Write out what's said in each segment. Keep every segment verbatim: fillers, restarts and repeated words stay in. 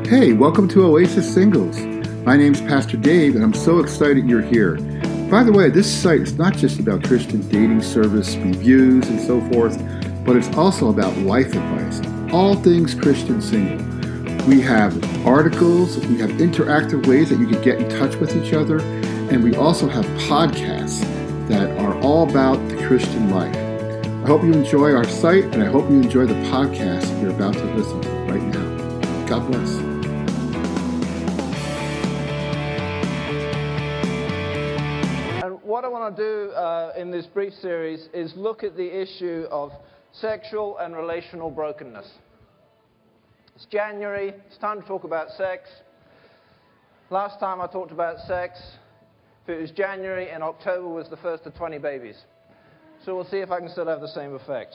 Hey, welcome to Oasis Singles. My name's Pastor Dave, and I'm so excited you're here. By the way, this site is not just about Christian dating service reviews and so forth, but it's also about life advice, all things Christian single. We have articles, we have interactive ways that you can get in touch with each other, and we also have podcasts that are all about the Christian life. I hope you enjoy our site, and I hope you enjoy the podcast you're about to listen to right now. God bless. What I want to do uh, in this brief series is look at the issue of sexual and relational brokenness. It's January, it's time to talk about sex. Last time I talked about sex, if it was January and October was the first of twenty babies. So we'll see if I can still have the same effect.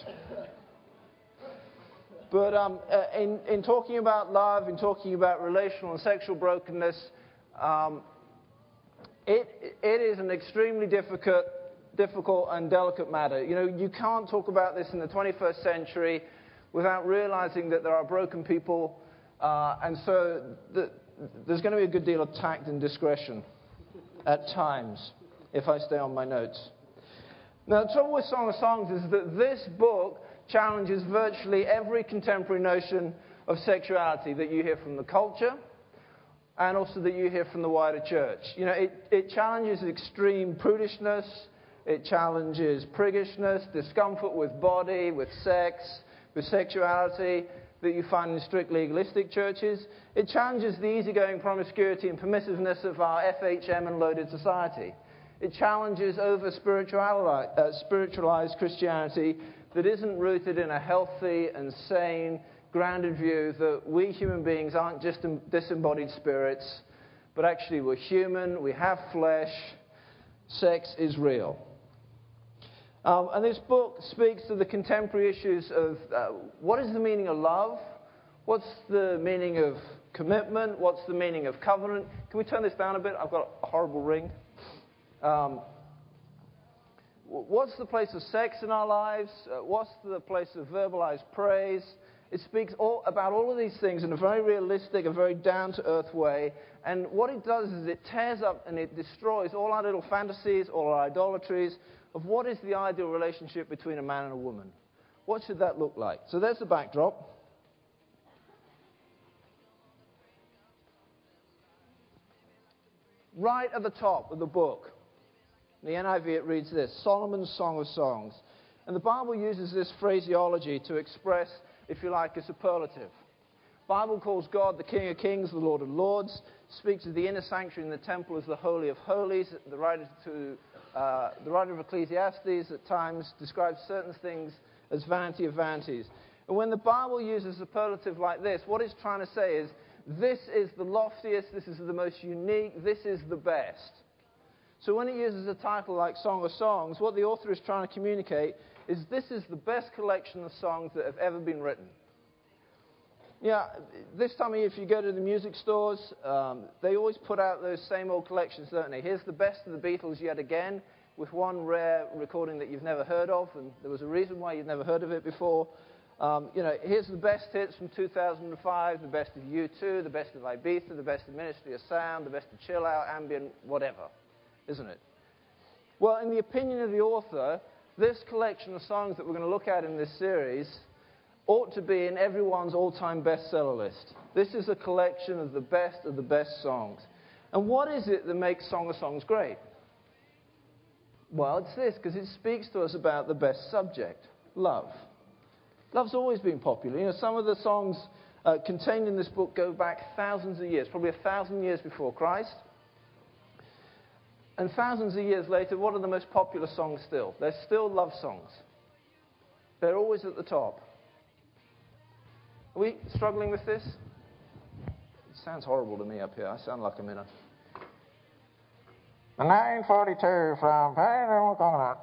But um, uh, in, in talking about love, in talking about relational and sexual brokenness, um, It, it is an extremely difficult, difficult and delicate matter. You know, you can't talk about this in the twenty-first century without realizing that there are broken people, uh, and so the, there's going to be a good deal of tact and discretion at times, if I stay on my notes. Now, the trouble with Song of Songs is that this book challenges virtually every contemporary notion of sexuality that you hear from the culture, and also that you hear from the wider church. You know, it, it challenges extreme prudishness, it challenges priggishness, discomfort with body, with sex, with sexuality that you find in strict legalistic churches. It challenges the easygoing promiscuity and permissiveness of our F H M and loaded society. It challenges over-spiritualized uh, spiritualized Christianity that isn't rooted in a healthy and sane grounded view that we human beings aren't just disembodied spirits, but actually we're human, we have flesh, sex is real. Um, and this book speaks to the contemporary issues of uh, what is the meaning of love? What's the meaning of commitment? What's the meaning of covenant? Can we turn this down a bit? I've got a horrible ring. Um, what's the place of sex in our lives? Uh, what's the place of verbalized praise? It speaks all, about all of these things in a very realistic, a very down-to-earth way. And what it does is it tears up and it destroys all our little fantasies, all our idolatries of what is the ideal relationship between a man and a woman. What should that look like? So there's the backdrop. Right at the top of the book, in the N I V it reads this, Solomon's Song of Songs. And the Bible uses this phraseology to express, if you like, a superlative. The Bible calls God the King of Kings, the Lord of Lords, speaks of the inner sanctuary in the temple as the Holy of Holies. The writer, to, uh, the writer of Ecclesiastes at times describes certain things as vanity of vanities. And when the Bible uses a superlative like this, what it's trying to say is, this is the loftiest, this is the most unique, this is the best. So when it uses a title like Song of Songs, what the author is trying to communicate is this is the best collection of songs that have ever been written. Yeah, this time of year, if you go to the music stores, um, they always put out those same old collections, don't they? Here's the best of the Beatles yet again, with one rare recording that you've never heard of, and there was a reason why you'd never heard of it before. Um, you know, here's the best hits from two thousand five, the best of U two, the best of Ibiza, the best of Ministry of Sound, the best of Chill Out, Ambient, whatever, isn't it? Well, in the opinion of the author, this collection of songs that we're going to look at in this series ought to be in everyone's all-time bestseller list. This is a collection of the best of the best songs. And what is it that makes Song of Songs great? Well, it's this, because it speaks to us about the best subject, love. Love's always been popular. You know, some of the songs uh, contained in this book go back thousands of years, probably a thousand years before Christ. And thousands of years later, what are the most popular songs still? They're still love songs. They're always at the top. Are we struggling with this? It sounds horrible to me up here. I sound like I'm in a... nine forty-two from Panama Coconut.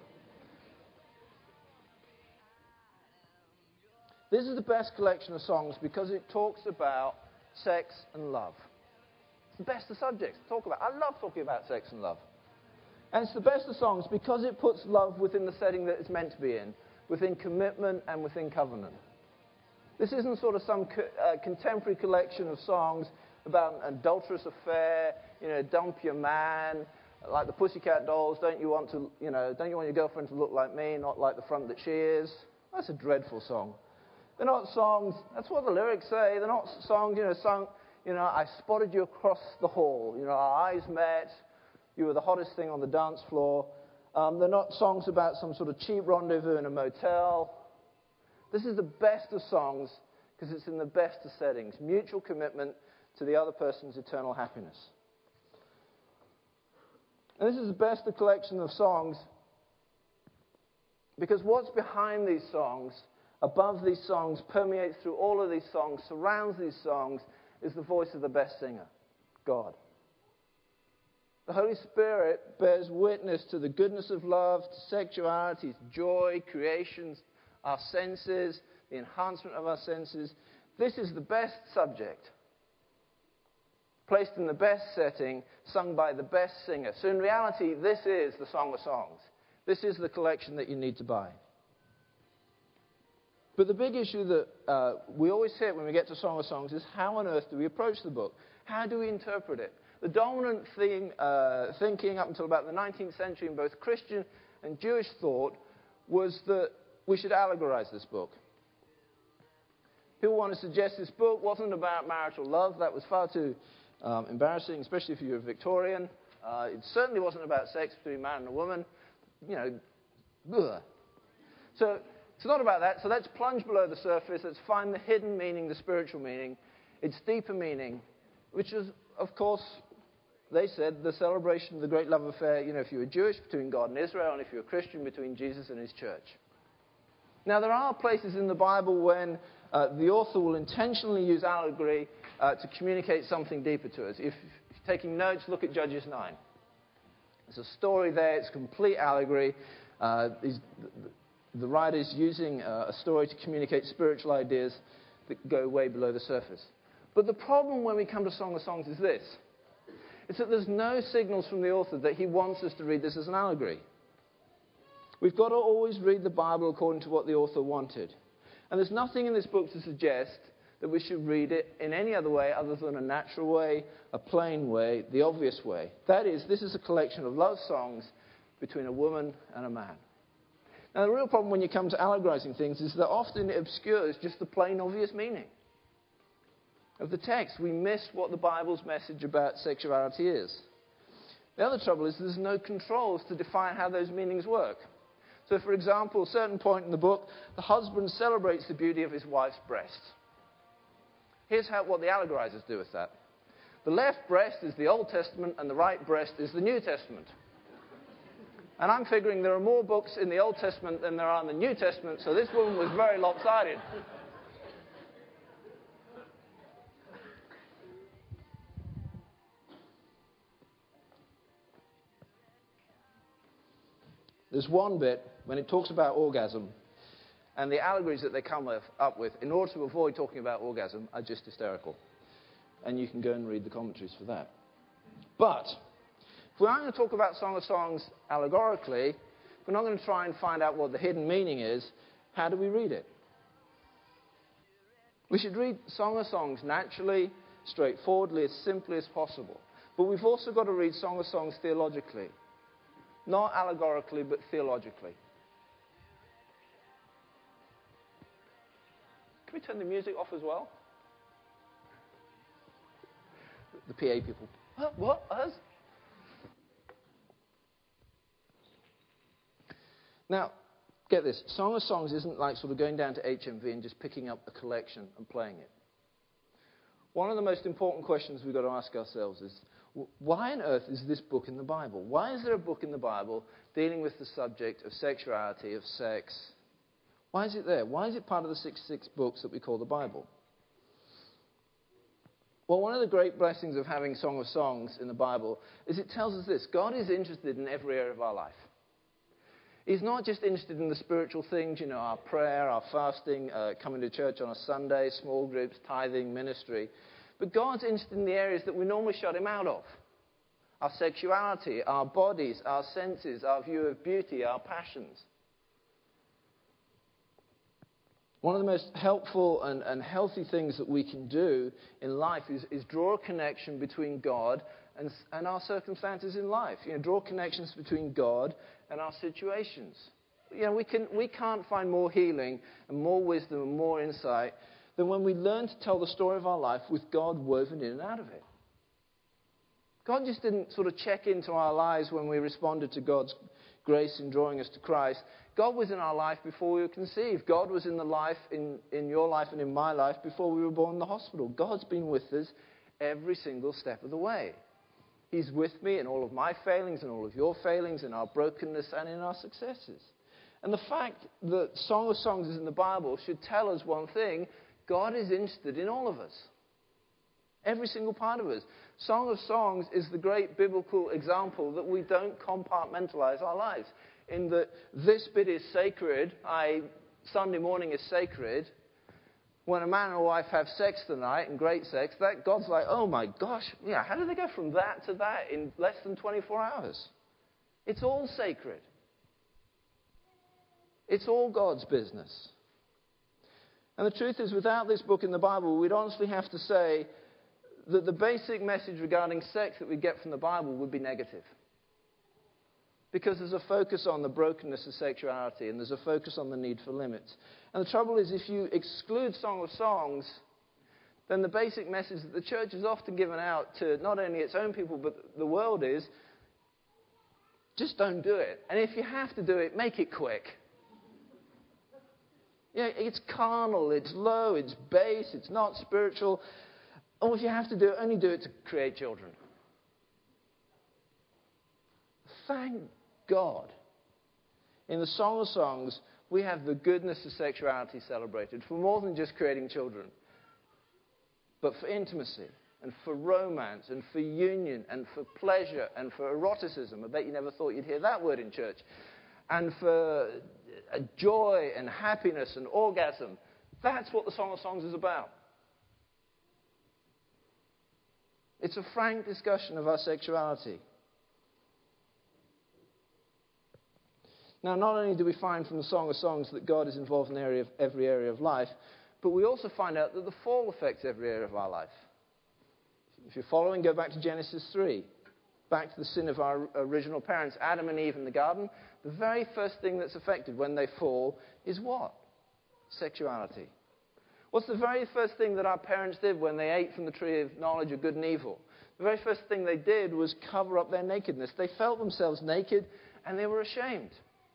This is the best collection of songs because it talks about sex and love. It's the best of subjects to talk about. I love talking about sex and love. And it's the best of songs because it puts love within the setting that it's meant to be in, within commitment and within covenant. This isn't sort of some co- uh, contemporary collection of songs about an adulterous affair, you know, dump your man, like the Pussycat Dolls, don't you want to, you know, don't you want your girlfriend to look like me, not like the front that she is? That's a dreadful song. They're not songs, that's what the lyrics say, they're not songs, you know, sung, you know, I spotted you across the hall, you know, our eyes met, you were the hottest thing on the dance floor. Um, they're not songs about some sort of cheap rendezvous in a motel. This is the best of songs because it's in the best of settings. Mutual commitment to the other person's eternal happiness. And this is the best of collection of songs because what's behind these songs, above these songs, permeates through all of these songs, surrounds these songs, is the voice of the best singer, God. The Holy Spirit bears witness to the goodness of love, to sexuality, joy, creations, our senses, the enhancement of our senses. This is the best subject, placed in the best setting, sung by the best singer. So in reality, this is the Song of Songs. This is the collection that you need to buy. But the big issue that uh, we always hit when we get to Song of Songs is how on earth do we approach the book? How do we interpret it? The dominant thing, uh, thinking up until about the nineteenth century in both Christian and Jewish thought was that we should allegorize this book. People want to suggest this book wasn't about marital love. That was far too um, embarrassing, especially if you're a Victorian. Uh, it certainly wasn't about sex between a man and a woman. You know, ugh. So it's not about that. So let's plunge below the surface. Let's find the hidden meaning, the spiritual meaning, its deeper meaning, which is, of course, they said, the celebration of the great love affair, you know, if you were Jewish, between God and Israel, and if you're a Christian, between Jesus and his church. Now, there are places in the Bible when uh, the author will intentionally use allegory uh, to communicate something deeper to us. If, if you're taking notes, look at Judges nine. There's a story there. It's complete allegory. Uh, the, the writer's using uh, a story to communicate spiritual ideas that go way below the surface. But the problem when we come to Song of Songs is this. It's that there's no signals from the author that he wants us to read this as an allegory. We've got to always read the Bible according to what the author wanted. And there's nothing in this book to suggest that we should read it in any other way other than a natural way, a plain way, the obvious way. That is, this is a collection of love songs between a woman and a man. Now, the real problem when you come to allegorizing things is that often it obscures just the plain, obvious meaning of the text. We miss what the Bible's message about sexuality is. The other trouble is there's no controls to define how those meanings work. So, for example, a certain point in the book, the husband celebrates the beauty of his wife's breasts. Here's how, what the allegorizers do with that. The left breast is the Old Testament and the right breast is the New Testament. And I'm figuring there are more books in the Old Testament than there are in the New Testament, so this woman was very lopsided. There's one bit when it talks about orgasm, and the allegories that they come with, up with in order to avoid talking about orgasm are just hysterical. And you can go and read the commentaries for that. But if we're not going to talk about Song of Songs allegorically, if we're not going to try and find out what the hidden meaning is, how do we read it? We should read Song of Songs naturally, straightforwardly, as simply as possible. But we've also got to read Song of Songs theologically. Not allegorically, but theologically. Can we turn the music off as well? The P A people. What? What? Us? Now, get this. Song of Songs isn't like sort of going down to H M V and just picking up a collection and playing it. One of the most important questions we've got to ask ourselves is, why on earth is this book in the Bible? Why is there a book in the Bible dealing with the subject of sexuality, of sex? Why is it there? Why is it part of the sixty-six books that we call the Bible? Well, one of the great blessings of having Song of Songs in the Bible is it tells us this. God is interested in every area of our life. He's not just interested in the spiritual things, you know, our prayer, our fasting, uh, coming to church on a Sunday, small groups, tithing, ministry. But God's interested in the areas that we normally shut him out of. Our sexuality, our bodies, our senses, our view of beauty, our passions. One of the most helpful and, and healthy things that we can do in life is, is draw a connection between God and, and our circumstances in life. You know, draw connections between God and our situations. You know, we, can, we can't find more healing and more wisdom and more insight than when we learn to tell the story of our life with God woven in and out of it. God just didn't sort of check into our lives when we responded to God's grace in drawing us to Christ. God was in our life before we were conceived. God was in the life, in, in your life and in my life before we were born in the hospital. God's been with us every single step of the way. He's with me in all of my failings and all of your failings, in our brokenness and in our successes. And the fact that Song of Songs is in the Bible should tell us one thing: God is interested in all of us. Every single part of us. Song of Songs is the great biblical example that we don't compartmentalize our lives. In that this bit is sacred, that is, Sunday morning is sacred. When a man and a wife have sex tonight, and great sex, that God's like, oh my gosh, yeah, how did they go from that to that in less than twenty-four hours? It's all sacred. It's all God's business. And the truth is, without this book in the Bible, we'd honestly have to say that the basic message regarding sex that we get from the Bible would be negative. Because there's a focus on the brokenness of sexuality, and there's a focus on the need for limits. And the trouble is, if you exclude Song of Songs, then the basic message that the church has often given out to not only its own people, but the world is, just don't do it. And if you have to do it, make it quick. You know, it's carnal, it's low, it's base, it's not spiritual. Or if you have to do it, only do it to create children. Thank God. In the Song of Songs, we have the goodness of sexuality celebrated for more than just creating children, but for intimacy and for romance and for union and for pleasure and for eroticism. I bet you never thought you'd hear that word in church. And for joy and happiness and orgasm. That's what the Song of Songs is about. It's a frank discussion of our sexuality. Now, not only do we find from the Song of Songs that God is involved in area of, every area of life, but we also find out that the fall affects every area of our life. If you're following, go back to Genesis three. Back to the sin of our original parents, Adam and Eve in the garden. The very first thing that's affected when they fall is what? Sexuality. What's the very first thing that our parents did when they ate from the tree of knowledge of good and evil? The very first thing they did was cover up their nakedness. They felt themselves naked and they were ashamed.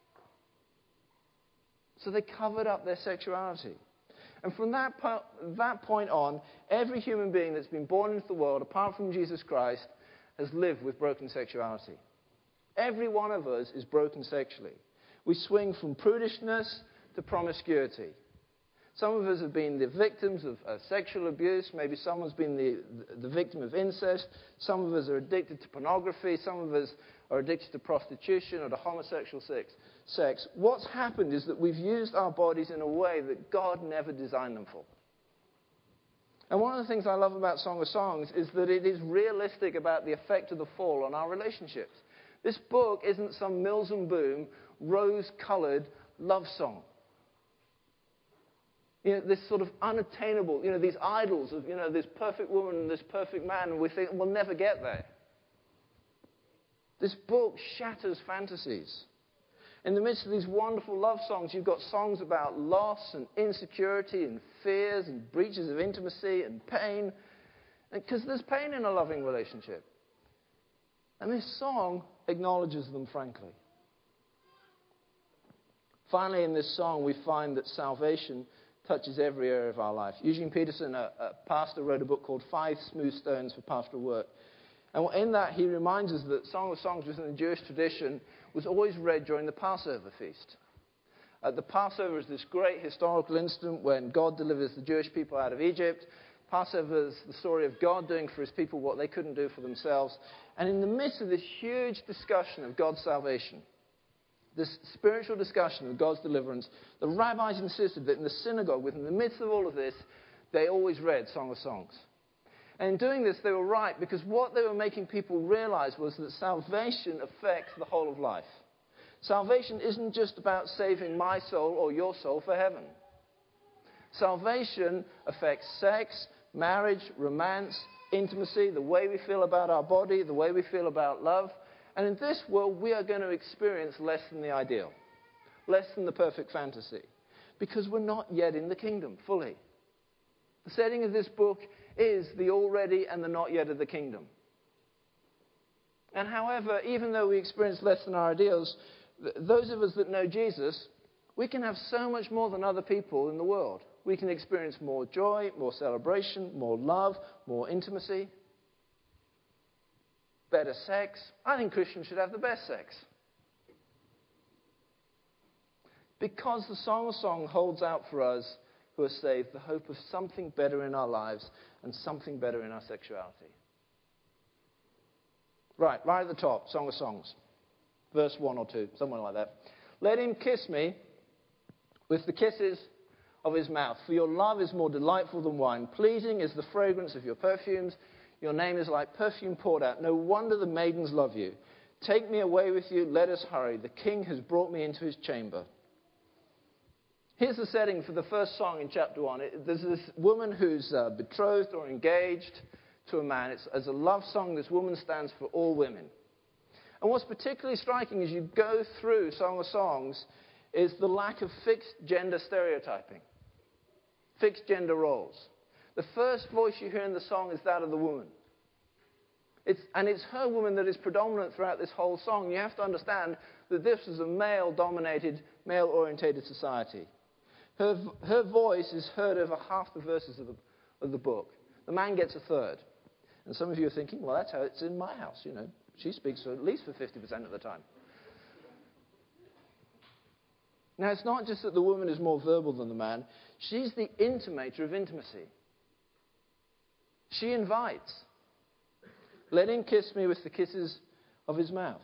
So they covered up their sexuality. And from that, po- that point on, every human being that's been born into the world, apart from Jesus Christ, has lived with broken sexuality. Every one of us is broken sexually. We swing from prudishness to promiscuity. Some of us have been the victims of uh, sexual abuse. Maybe someone's been the, the victim of incest. Some of us are addicted to pornography. Some of us are addicted to prostitution or to homosexual sex. sex. What's happened is that we've used our bodies in a way that God never designed them for. And one of the things I love about Song of Songs is that it is realistic about the effect of the fall on our relationships. This book isn't some Mills and Boom, rose-coloured love song. You know, this sort of unattainable, you know, these idols of, you know, this perfect woman and this perfect man, and we think we'll never get there. This book shatters fantasies. In the midst of these wonderful love songs, you've got songs about loss and insecurity and fears and breaches of intimacy and pain. Because there's pain in a loving relationship. And this song acknowledges them frankly. Finally, in this song, we find that salvation touches every area of our life. Eugene Peterson, a, a pastor, wrote a book called Five Smooth Stones for Pastoral Work. And in that, he reminds us that Song of Songs within the Jewish tradition was always read during the Passover feast. Uh, the Passover is this great historical incident when God delivers the Jewish people out of Egypt. Passover is the story of God doing for his people what they couldn't do for themselves. And in the midst of this huge discussion of God's salvation, this spiritual discussion of God's deliverance, the rabbis insisted that in the synagogue, within the midst of all of this, they always read Song of Songs. And in doing this, they were right, because what they were making people realize was that salvation affects the whole of life. Salvation isn't just about saving my soul or your soul for heaven. Salvation affects sex, marriage, romance, intimacy, the way we feel about our body, the way we feel about love. And in this world, we are going to experience less than the ideal, less than the perfect fantasy, because we're not yet in the kingdom fully. The setting of this book is the already and the not yet of the kingdom. And however, even though we experience less than our ideals, th- those of us that know Jesus, we can have so much more than other people in the world. We can experience more joy, more celebration, more love, more intimacy, better sex. I think Christians should have the best sex. Because the Song of Songs holds out for us who are saved the hope of something better in our lives and something better in our sexuality. Right, right at the top, Song of Songs, verse one or two, somewhere like that. Let him kiss me with the kisses of his mouth, for your love is more delightful than wine. Pleasing is the fragrance of your perfumes. Your name is like perfume poured out. No wonder the maidens love you. Take me away with you, let us hurry. The king has brought me into his chamber. Here's the setting for the first song in chapter one. It, there's this woman who's uh, betrothed or engaged to a man. It's, as a love song, this woman stands for all women. And what's particularly striking as you go through Song of Songs is the lack of fixed gender stereotyping, fixed gender roles. The first voice you hear in the song is that of the woman. It's, and it's her woman that is predominant throughout this whole song. You have to understand that this is a male-dominated, male-orientated society. Her, her voice is heard over half the verses of the, of the book. The man gets a third. And some of you are thinking, well, that's how it's in my house, you know. She speaks for at least for fifty percent of the time. Now, it's not just that the woman is more verbal than the man. She's the intimator of intimacy. She invites. Let him kiss me with the kisses of his mouth.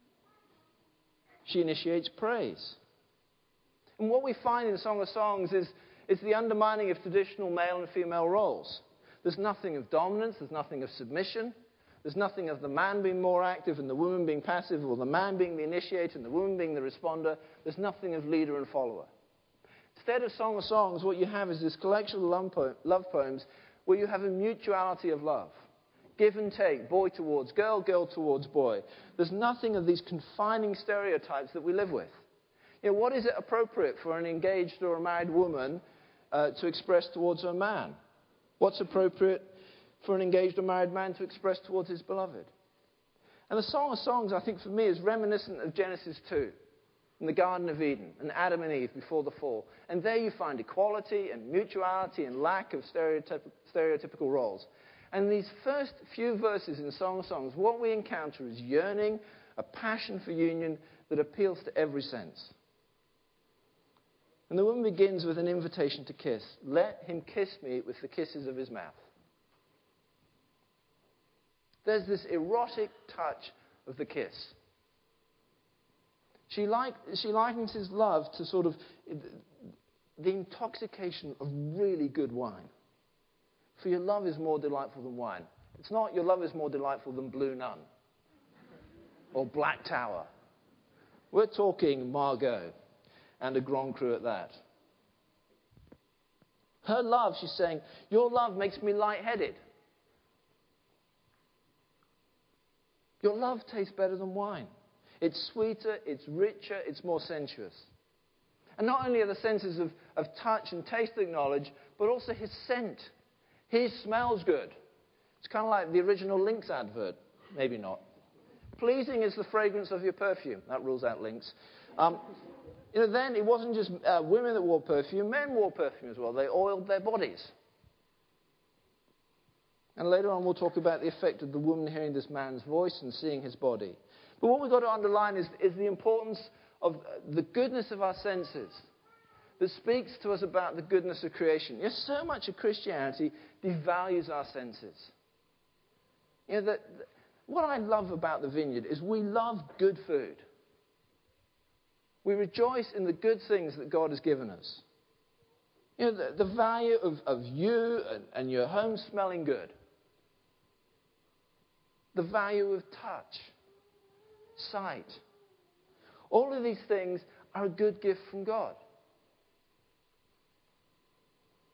She initiates praise. And what we find in Song of Songs is, is the undermining of traditional male and female roles. There's nothing of dominance. There's nothing of submission. There's nothing of the man being more active and the woman being passive, or the man being the initiator and the woman being the responder. There's nothing of leader and follower. Instead of Song of Songs, what you have is this collection of love poems where you have a mutuality of love. Give and take, boy towards girl, girl towards boy. There's nothing of these confining stereotypes that we live with. You know, what is it appropriate for an engaged or a married woman uh, to express towards her man? What's appropriate for an engaged or married man to express towards his beloved? And the Song of Songs, I think, for me, is reminiscent of Genesis two, in the Garden of Eden, and Adam and Eve before the fall. And there you find equality and mutuality and lack of stereotyp- stereotypical roles. And these first few verses in Song of Songs, what we encounter is yearning, a passion for union that appeals to every sense. And the woman begins with an invitation to kiss. Let him kiss me with the kisses of his mouth. There's this erotic touch of the kiss. She, like, she likens his love to sort of the intoxication of really good wine. For your love is more delightful than wine. It's not your love is more delightful than Blue Nun or Black Tower. We're talking Margaux, and a Grand Cru at that. Her love, she's saying, your love makes me lightheaded. Your love tastes better than wine. It's sweeter, it's richer, it's more sensuous. And not only are the senses of, of touch and taste acknowledged, but also his scent. He smells good. It's kind of like the original Lynx advert. Maybe not. Pleasing is the fragrance of your perfume. That rules out Lynx. Um, you know, then it wasn't just uh, women that wore perfume. Men wore perfume as well. They oiled their bodies. And later on we'll talk about the effect of the woman hearing this man's voice and seeing his body. But what we've got to underline is, is the importance of the goodness of our senses that speaks to us about the goodness of creation. You know, so much of Christianity devalues our senses. You know, that, what I love about the Vineyard is we love good food. We rejoice in the good things that God has given us. You know, the, the value of, of you and, and your home smelling good. The value of touch, sight. All of these things are a good gift from God.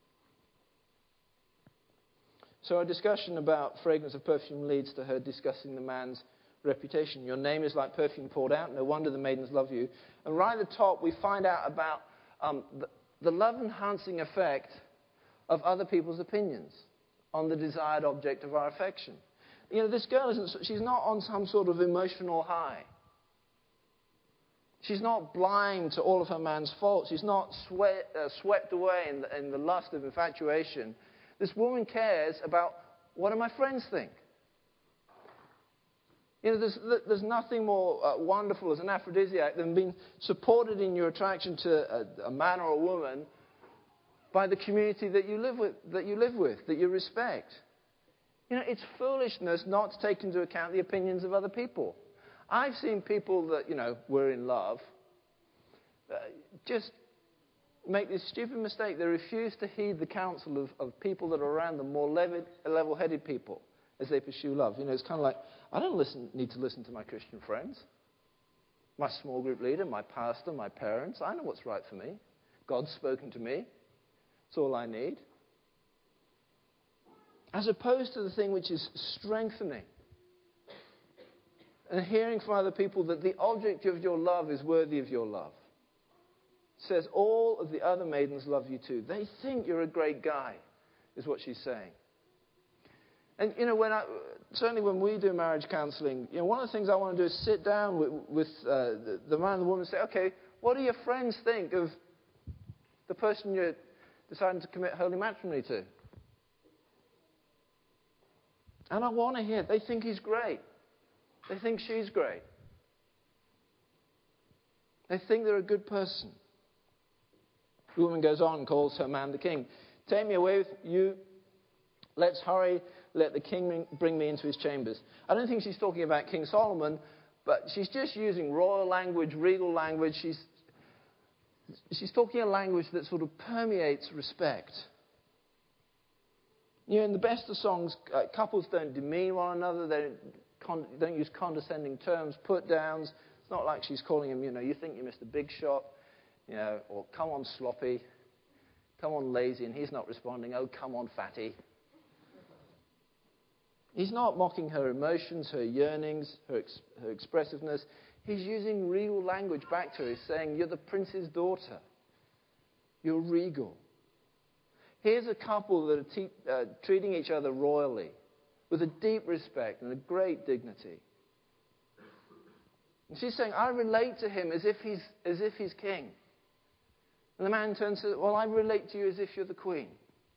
So our discussion about fragrance of perfume leads to her discussing the man's reputation. Your name is like perfume poured out. No wonder the maidens love you. And right at the top, we find out about um, the, the love-enhancing effect of other people's opinions on the desired object of our affection. You know, this girl isn't, she's not on some sort of emotional high. She's not blind to all of her man's faults. She's not sweat, uh, swept away in the, in the lust of infatuation. This woman cares about, what do my friends think? You know, there's, there's nothing more uh, wonderful as an aphrodisiac than being supported in your attraction to a, a man or a woman by the community that you live with, that you live with, that you respect. You know, it's foolishness not to take into account the opinions of other people. I've seen people that, you know, were in love uh, just make this stupid mistake. They refuse to heed the counsel of, of people that are around them, more level, level-headed people, as they pursue love. You know, it's kind of like, I don't listen, need to listen to my Christian friends, my small group leader, my pastor, my parents. I know what's right for me. God's spoken to me. It's all I need. As opposed to the thing which is strengthening and hearing from other people that the object of your love is worthy of your love. It says all of the other maidens love you too. They think you're a great guy, is what she's saying. And, you know, when I, certainly when we do marriage counseling, you know, one of the things I want to do is sit down with, with uh, the, the man and the woman and say, okay, what do your friends think of the person you're deciding to commit holy matrimony to? And I want to hear, they think he's great. They think she's great. They think they're a good person. The woman goes on and calls her man the king. Take me away with you. Let's hurry. Let the king bring me into his chambers. I don't think she's talking about King Solomon, but she's just using royal language, regal language. She's, she's talking a language that sort of permeates respect. You know, in the best of songs, uh, couples don't demean one another. They don't, con- don't use condescending terms, put downs. It's not like she's calling him, you know, you think you missed a big shot, you know, or come on sloppy, come on lazy, and he's not responding, oh, come on fatty. He's not mocking her emotions, her yearnings, her, ex- her expressiveness. He's using regal language back to her. He's saying, you're the prince's daughter. You're regal. Here's a couple that are te- uh, treating each other royally, with a deep respect and a great dignity. And she's saying, I relate to him as if he's, as if he's king. And the man turns to her, well, I relate to you as if you're the queen.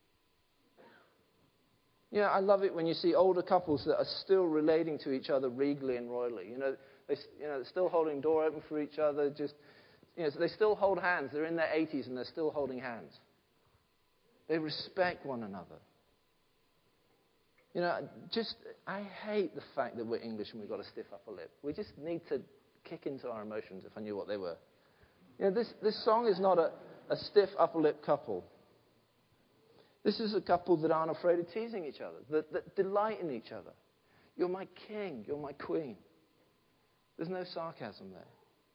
You know, I love it when you see older couples that are still relating to each other regally and royally. You know, they, you know, they're still holding the door open for each other. Just, you know, so they still hold hands. They're in their eighties and they're still holding hands. They respect one another. You know, just, I hate the fact that we're English and we've got a stiff upper lip. We just need to kick into our emotions if I knew what they were. You know, this, this song is not a, a stiff upper lip couple. This is a couple that aren't afraid of teasing each other, that, that delight in each other. You're my king, you're my queen. There's no sarcasm there.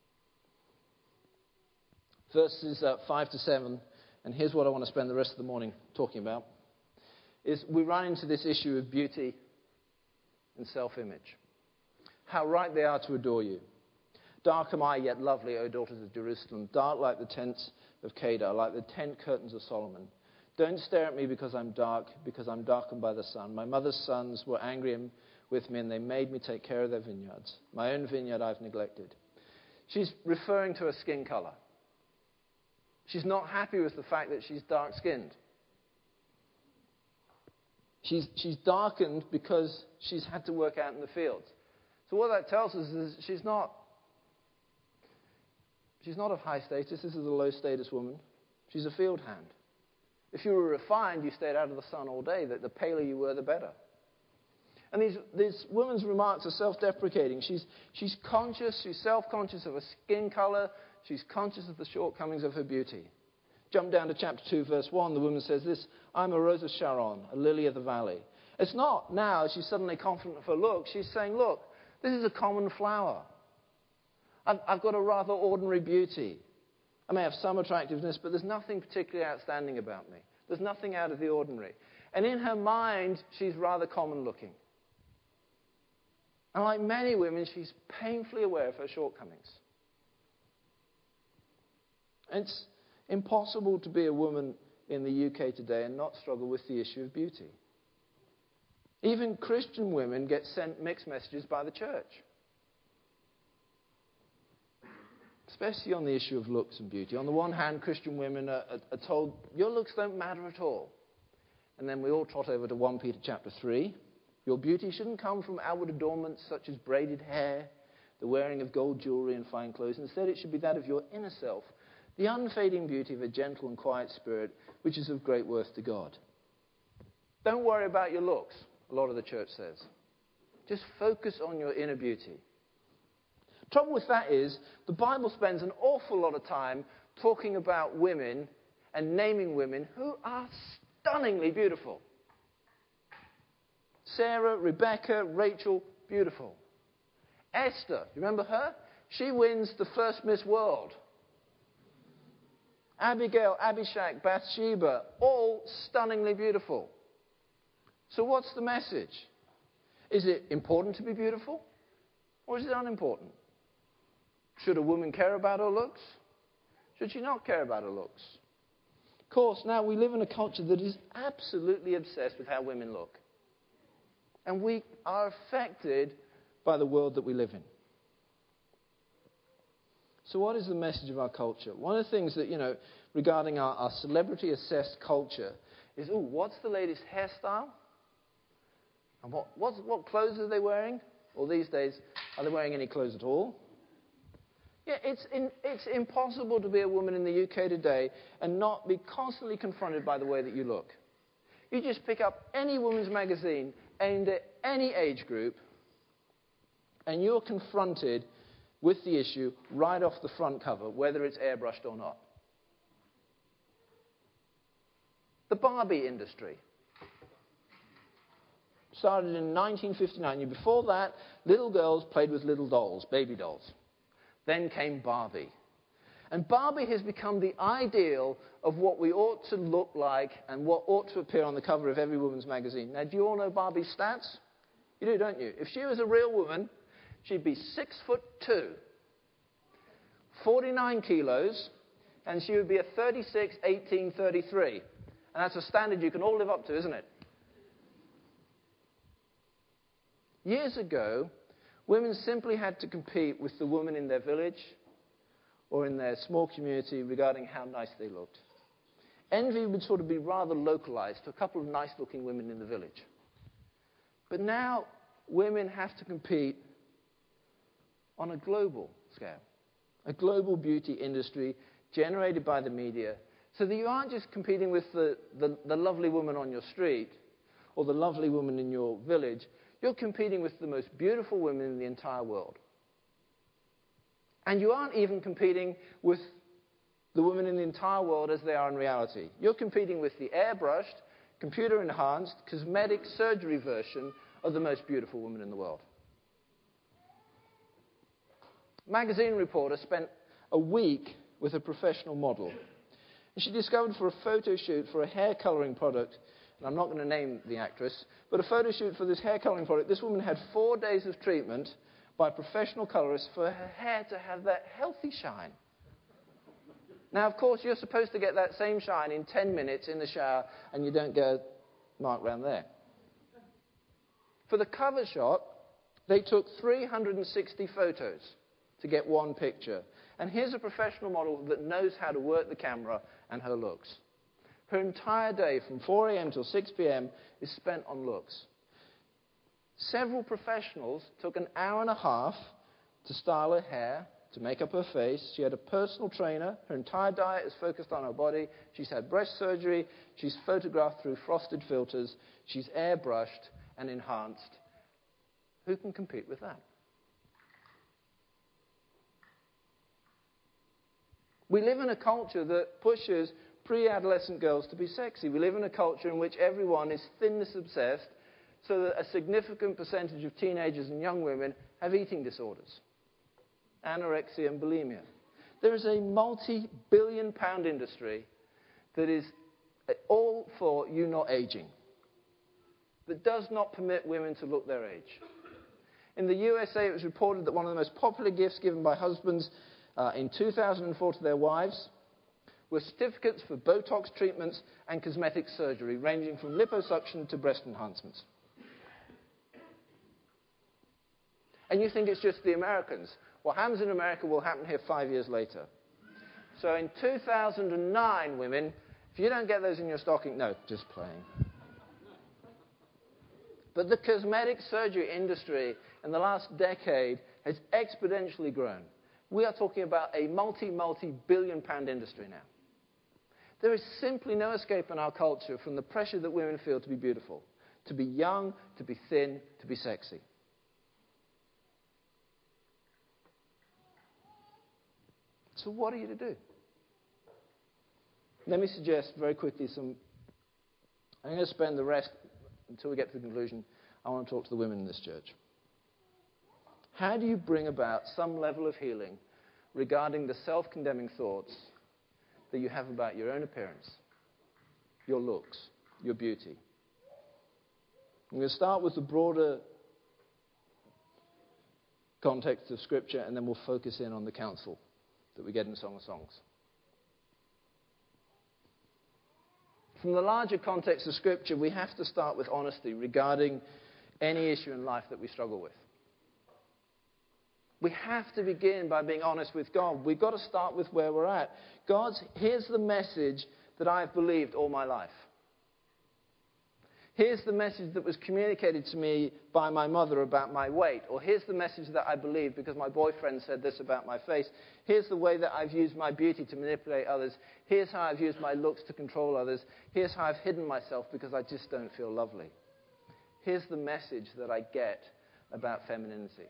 Verses uh, five to seven, and here's what I want to spend the rest of the morning talking about, is we run into this issue of beauty and self-image. How right they are to adore you. Dark am I, yet lovely, O daughters of Jerusalem. Dark like the tents of Kedar, like the tent curtains of Solomon. Don't stare at me because I'm dark, because I'm darkened by the sun. My mother's sons were angry with me, and they made me take care of their vineyards. My own vineyard I've neglected. She's referring to her skin color. She's not happy with the fact that she's dark-skinned. She's, she's darkened because she's had to work out in the fields. So what that tells us is she's not, she's not of high status. This is a low-status woman. She's a field hand. If you were refined, you stayed out of the sun all day. The, the paler you were, the better. And these, this woman's remarks are self-deprecating. She's, she's conscious, she's self-conscious of her skin color. She's conscious of the shortcomings of her beauty. Jump down to chapter two, verse one. The woman says this, I'm a rose of Sharon, a lily of the valley. It's not now she's suddenly confident of her look. She's saying, look, this is a common flower. I've, I've got a rather ordinary beauty. I may have some attractiveness, but there's nothing particularly outstanding about me. There's nothing out of the ordinary. And in her mind, she's rather common looking. And like many women, she's painfully aware of her shortcomings. It's impossible to be a woman in the U K today and not struggle with the issue of beauty. Even Christian women get sent mixed messages by the church, especially on the issue of looks and beauty. On the one hand, Christian women are, are, are told, your looks don't matter at all. And then we all trot over to First Peter chapter three. Your beauty shouldn't come from outward adornments such as braided hair, the wearing of gold jewelry and fine clothes. Instead, it should be that of your inner self, the unfading beauty of a gentle and quiet spirit, which is of great worth to God. Don't worry about your looks, a lot of the church says. Just focus on your inner beauty. Trouble with that is, the Bible spends an awful lot of time talking about women and naming women who are stunningly beautiful. Sarah, Rebecca, Rachel, beautiful. Esther, you remember her? She wins the first Miss World. Abigail, Abishag, Bathsheba, all stunningly beautiful. So what's the message? Is it important to be beautiful? Or is it unimportant? Should a woman care about her looks? Should she not care about her looks? Of course, now we live in a culture that is absolutely obsessed with how women look. And we are affected by the world that we live in. So what is the message of our culture? One of the things that, you know, regarding our, our celebrity-assessed culture is, oh, what's the latest hairstyle? And what, what's, what clothes are they wearing? Or these days, are they wearing any clothes at all? Yeah, it's, in, it's impossible to be a woman in the U K today and not be constantly confronted by the way that you look. You just pick up any woman's magazine aimed at any age group, and you're confronted with the issue right off the front cover, whether it's airbrushed or not. The Barbie industry started in nineteen fifty-nine. Before that, little girls played with little dolls, baby dolls. Then came Barbie. And Barbie has become the ideal of what we ought to look like and what ought to appear on the cover of every woman's magazine. Now, do you all know Barbie's stats? You do, don't you? If she was a real woman, she'd be six foot two, forty-nine kilos, and she would be a thirty-six, eighteen, thirty-three. And that's a standard you can all live up to, isn't it? Years ago, women simply had to compete with the woman in their village or in their small community regarding how nice they looked. Envy would sort of be rather localized to a couple of nice-looking women in the village. But now, women have to compete on a global scale, a global beauty industry generated by the media, so that you aren't just competing with the, the, the lovely woman on your street or the lovely woman in your village. You're competing with the most beautiful women in the entire world. And you aren't even competing with the women in the entire world as they are in reality. You're competing with the airbrushed, computer-enhanced, cosmetic surgery version of the most beautiful woman in the world. A magazine reporter spent a week with a professional model. And she discovered for a photo shoot for a hair coloring product, and I'm not going to name the actress, but a photo shoot for this hair coloring product, this woman had four days of treatment by professional colorists for her hair to have that healthy shine. Now, of course, you're supposed to get that same shine in ten minutes in the shower, and you don't go mark round there. For the cover shot, they took three hundred sixty photos to get one picture. And here's a professional model that knows how to work the camera and her looks. Her entire day, from four a.m. till six p.m., is spent on looks. Several professionals took an hour and a half to style her hair, to make up her face. She had a personal trainer. Her entire diet is focused on her body. She's had breast surgery. She's photographed through frosted filters. She's airbrushed and enhanced. Who can compete with that? We live in a culture that pushes pre-adolescent girls to be sexy. We live in a culture in which everyone is thinness obsessed, so that a significant percentage of teenagers and young women have eating disorders, anorexia and bulimia. There is a multi-billion pound industry that is all for you not aging. that does not permit women to look their age. In the U S A, it was reported that one of the most popular gifts given by husbands uh, in two thousand four to their wives were certificates for Botox treatments and cosmetic surgery, ranging from liposuction to breast enhancements. And you think it's just the Americans. What happens in America will happen here five years later. So in two thousand nine, women, if you don't get those in your stocking, no, just playing. But the cosmetic surgery industry in the last decade has exponentially grown. We are talking about a multi, multi-billion pound industry now. There is simply no escape in our culture from the pressure that women feel to be beautiful, to be young, to be thin, to be sexy. So what are you to do? Let me suggest very quickly some... I'm going to spend the rest, until we get to the conclusion, I want to talk to the women in this church. How do you bring about some level of healing regarding the self-condemning thoughts that you have about your own appearance, your looks, your beauty? I'm going to start with the broader context of Scripture, and then we'll focus in on the counsel that we get in Song of Songs. From the larger context of Scripture, we have to start with honesty regarding any issue in life that we struggle with. We have to begin by being honest with God. We've got to start with where we're at. God's, here's the message that I've believed all my life. Here's the message that was communicated to me by my mother about my weight. Or here's the message that I believe because my boyfriend said this about my face. Here's the way that I've used my beauty to manipulate others. Here's how I've used my looks to control others. Here's how I've hidden myself because I just don't feel lovely. Here's the message that I get about femininity.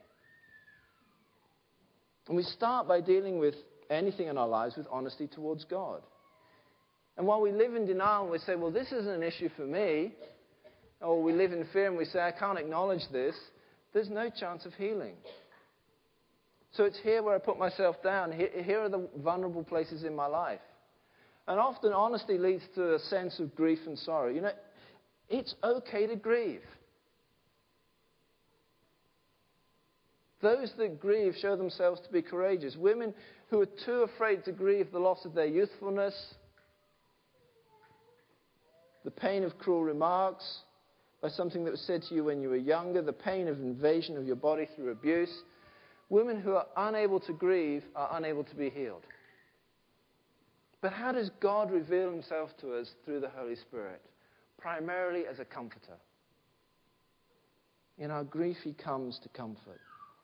And we start by dealing with anything in our lives with honesty towards God. And while we live in denial and we say, well, this isn't an issue for me, or we live in fear and we say, I can't acknowledge this, there's no chance of healing. So it's here where I put myself down. Here are the vulnerable places in my life. And often honesty leads to a sense of grief and sorrow. You know, it's okay to grieve. Those that grieve show themselves to be courageous. Women who are too afraid to grieve the loss of their youthfulness, the pain of cruel remarks, by something that was said to you when you were younger, the pain of invasion of your body through abuse. Women who are unable to grieve are unable to be healed. But how does God reveal himself to us through the Holy Spirit? Primarily as a comforter. In our grief, he comes to comfort.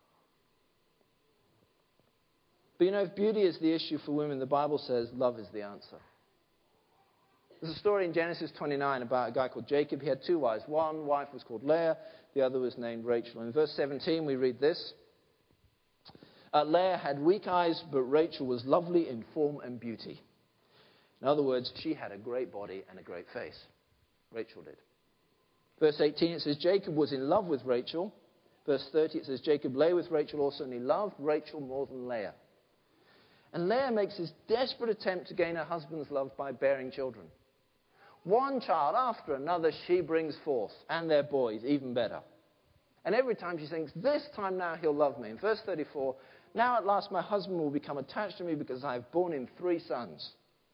But you know, if beauty is the issue for women, the Bible says love is the answer. There's a story in Genesis twenty-nine about a guy called Jacob. He had two wives. One wife was called Leah. The other was named Rachel. In verse seventeen, we read this. Uh, Leah had weak eyes, but Rachel was lovely in form and beauty. In other words, she had a great body and a great face. Rachel did. Verse eighteen, it says Jacob was in love with Rachel. Verse thirty, it says Jacob lay with Rachel also, and he loved Rachel more than Leah. And Leah makes this desperate attempt to gain her husband's love by bearing children. One child after another she brings forth, and their boys, even better. And every time she thinks, this time now he'll love me. In verse thirty-four, now at last my husband will become attached to me because I have borne him three sons.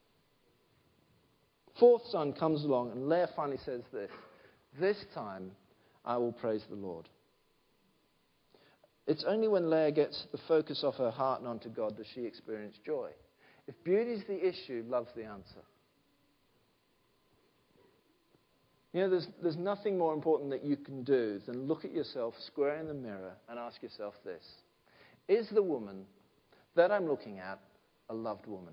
Fourth son comes along, and Leah finally says this, this time I will praise the Lord. It's only when Leah gets the focus off her heart and onto God does she experience joy. If beauty is the issue, love's the answer. You know, there's, there's nothing more important that you can do than look at yourself square in the mirror and ask yourself this. Is the woman that I'm looking at a loved woman?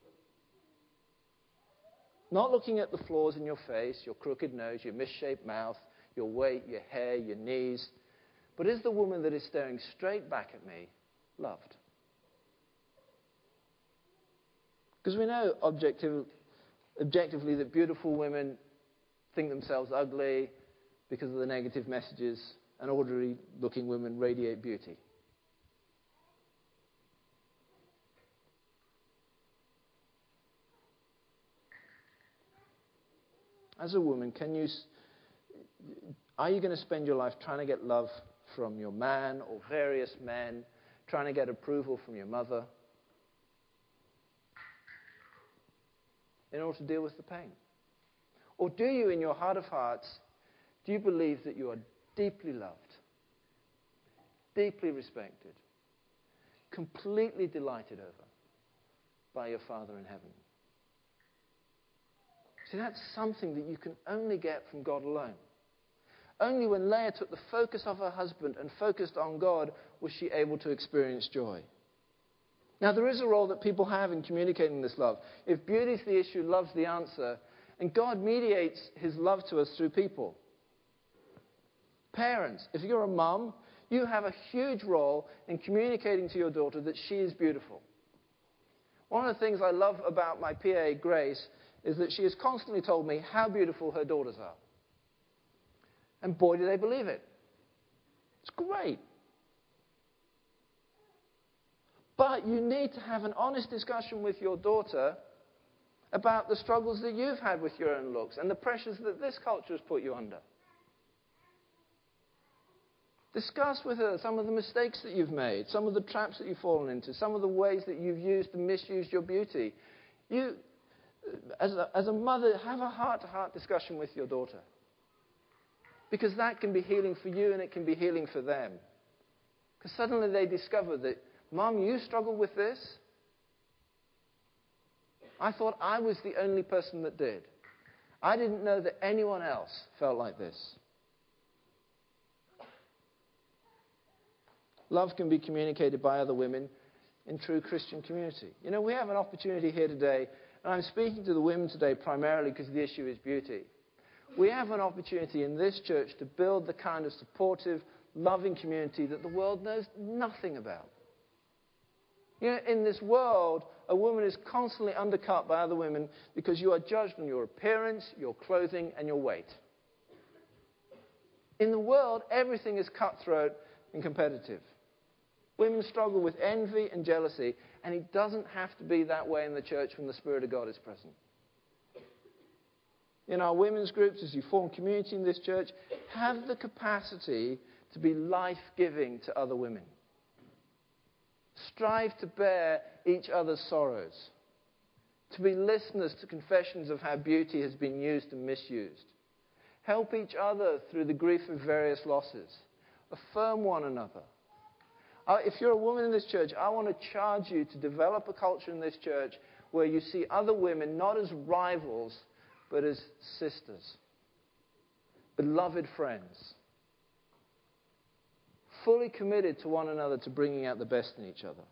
Not looking at the flaws in your face, your crooked nose, your misshaped mouth, your weight, your hair, your knees. But is the woman that is staring straight back at me loved? Because we know objective, objectively that beautiful women think themselves ugly because of the negative messages, and ordinary-looking women radiate beauty. As a woman, can you... Are you going to spend your life trying to get love from your man or various men, trying to get approval from your mother in order to deal with the pain? Or do you, in your heart of hearts, do you believe that you are deeply loved, deeply respected, completely delighted over by your Father in heaven? See, that's something that you can only get from God alone. Only when Leah took the focus of her husband and focused on God was she able to experience joy. Now, there is a role that people have in communicating this love. If beauty is the issue, love's the answer. And God mediates his love to us through people. Parents, if you're a mum, you have a huge role in communicating to your daughter that she is beautiful. One of the things I love about my P A, Grace, is that she has constantly told me how beautiful her daughters are. And boy, do they believe it. It's great. But you need to have an honest discussion with your daughter about the struggles that you've had with your own looks and the pressures that this culture has put you under. Discuss with her some of the mistakes that you've made, some of the traps that you've fallen into, some of the ways that you've used and misused your beauty. You, as a, as a mother, have a heart-to-heart discussion with your daughter. Because that can be healing for you and it can be healing for them. Because suddenly they discover that, Mom, you struggle with this? I thought I was the only person that did. I didn't know that anyone else felt like this. Love can be communicated by other women in true Christian community. You know, we have an opportunity here today, and I'm speaking to the women today primarily because the issue is beauty. We have an opportunity in this church to build the kind of supportive, loving community that the world knows nothing about. You know, in this world, a woman is constantly undercut by other women because you are judged on your appearance, your clothing, and your weight. In the world, everything is cutthroat and competitive. Women struggle with envy and jealousy, and it doesn't have to be that way in the church when the Spirit of God is present. In our women's groups, as you form community in this church, have the capacity to be life-giving to other women. Strive to bear each other's sorrows. To be listeners to confessions of how beauty has been used and misused. Help each other through the grief of various losses. Affirm one another. Uh, if you're a woman in this church, I want to charge you to develop a culture in this church where you see other women not as rivals, but as sisters. Beloved friends. Fully committed to one another to bringing out the best in each other.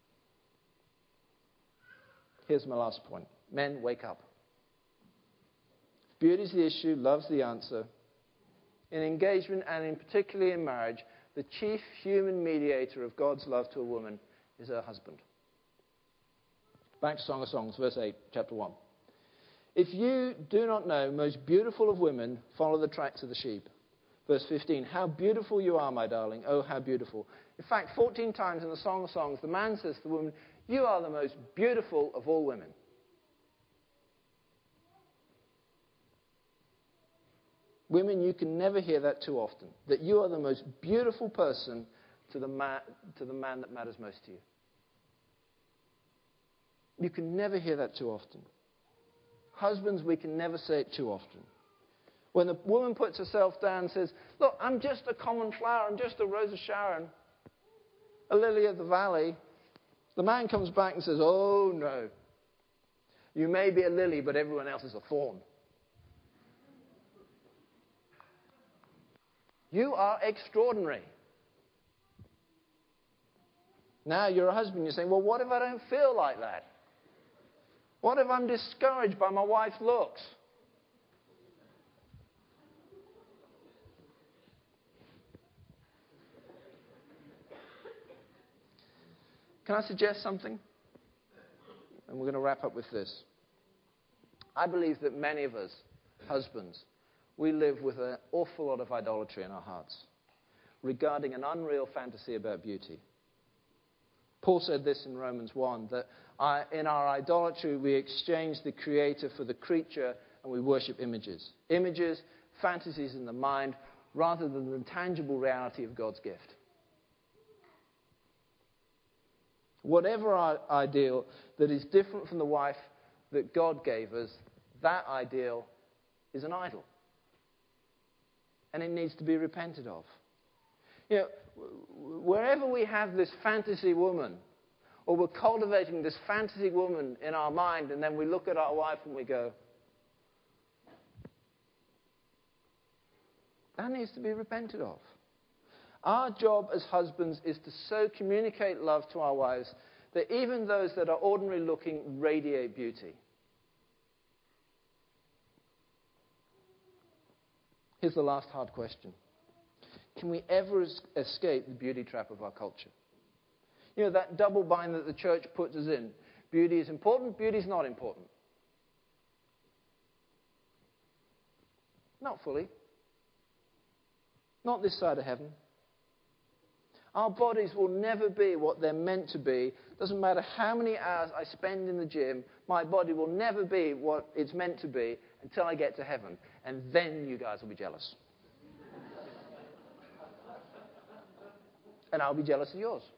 Here's my last point. Men, wake up. Beauty's the issue, love's the answer. In engagement and in particularly in marriage, the chief human mediator of God's love to a woman is her husband. Back to Song of Songs, verse eight, chapter one. If you do not know, most beautiful of women, follow the tracks of the sheep. Verse fifteen, how beautiful you are, my darling. Oh, how beautiful. In fact, fourteen times in the Song of Songs, the man says to the woman, you are the most beautiful of all women. Women, you can never hear that too often. That you are the most beautiful person to the, ma- to the man that matters most to you. You can never hear that too often. Husbands, we can never say it too often. When the woman puts herself down and says, look, I'm just a common flower, I'm just a rose of Sharon, a lily of the valley, the man comes back and says, oh no, you may be a lily, but everyone else is a thorn. You are extraordinary. Now you're a husband, you're saying, well, what if I don't feel like that? What if I'm discouraged by my wife's looks? Can I suggest something? And we're going to wrap up with this. I believe that many of us, husbands, we live with an awful lot of idolatry in our hearts regarding an unreal fantasy about beauty. Paul said this in Romans one, that I, in our idolatry we exchange the creator for the creature and we worship images. Images, fantasies in the mind, rather than the tangible reality of God's gift. Whatever our ideal that is different from the wife that God gave us, that ideal is an idol. And it needs to be repented of. You know, wherever we have this fantasy woman, or we're cultivating this fantasy woman in our mind, and then we look at our wife and we go, that needs to be repented of. Our job as husbands is to so communicate love to our wives that even those that are ordinary looking radiate beauty. Here's the last hard question. Can we ever es- escape the beauty trap of our culture? You know, that double bind that the church puts us in. Beauty is important, beauty is not important. Not fully. Not this side of heaven. Our bodies will never be what they're meant to be. Doesn't matter how many hours I spend in the gym, my body will never be what it's meant to be until I get to heaven. And then you guys will be jealous. And I'll be jealous of yours.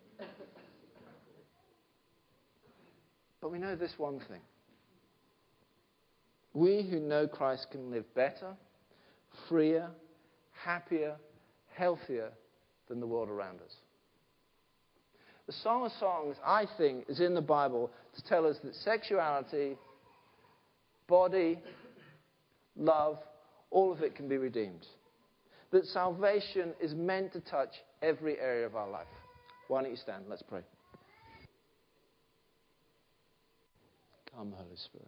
But we know this one thing. We who know Christ can live better, freer, happier, healthier than the world around us. The Song of Songs, I think, is in the Bible to tell us that sexuality, body, love, all of it can be redeemed. That salvation is meant to touch every area of our life. Why don't you stand? Let's pray. Come, Holy Spirit.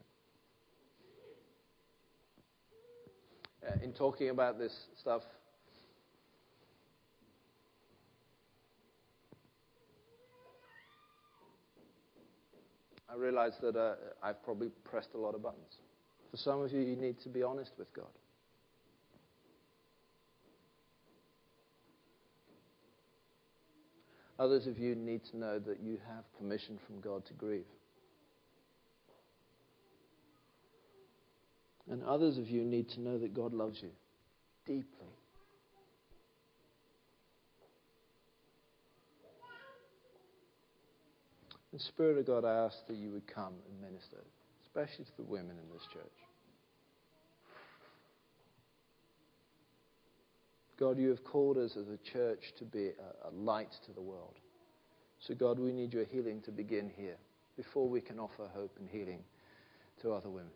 Uh, in talking about this stuff, I realize that uh, I've probably pressed a lot of buttons. For some of you, you need to be honest with God. Others of you need to know that you have permission from God to grieve. And others of you need to know that God loves you deeply. And Spirit of God, I ask that you would come and minister, especially to the women in this church. God, you have called us as a church to be a, a light to the world. So God, we need your healing to begin here before we can offer hope and healing to other women.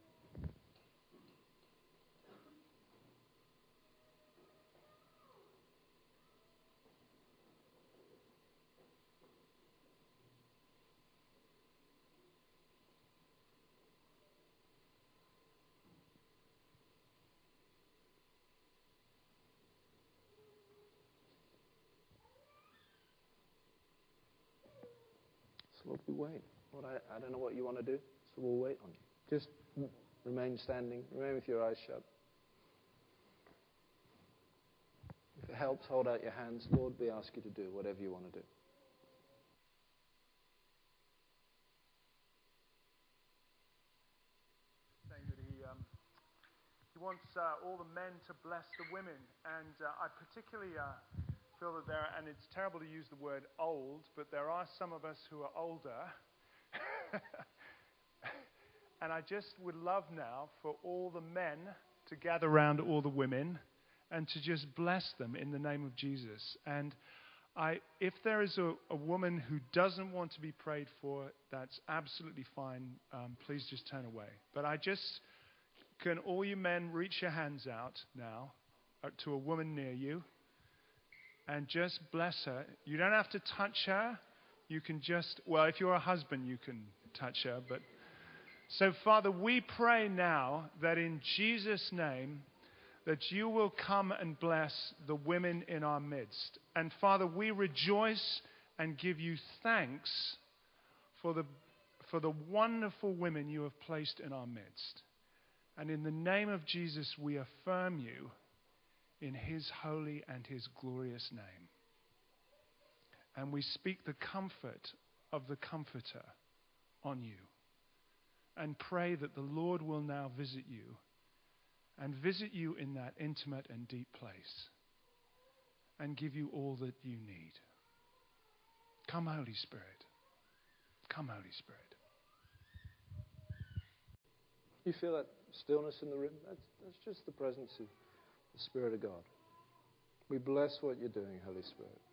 So Lord, we wait. Lord, I, I don't know what you want to do, so we'll wait on you. Just remain standing. Remain with your eyes shut. If it helps, hold out your hands. Lord, we ask you to do whatever you want to do. Saying that he, um, he wants uh, all the men to bless the women. And uh, I particularly uh, feel that there, and it's terrible to use the word old, but there are some of us who are older. And I just would love now for all the men to gather around all the women and to just bless them in the name of Jesus. And I, if there is a, a woman who doesn't want to be prayed for, that's absolutely fine. Um, please just turn away. But I just, can all you men reach your hands out now uh, to a woman near you and just bless her. You don't have to touch her. You can just, well, if you're a husband, you can touch her. But so, Father, we pray now that in Jesus' name, that you will come and bless the women in our midst. And Father, we rejoice and give you thanks for the, for the wonderful women you have placed in our midst. And in the name of Jesus, we affirm you in his holy and his glorious name. And we speak the comfort of the Comforter on you. And pray that the Lord will now visit you and visit you in that intimate and deep place and give you all that you need. Come, Holy Spirit. Come, Holy Spirit. You feel that stillness in the room? That's, that's just the presence of the Spirit of God. We bless what you're doing, Holy Spirit.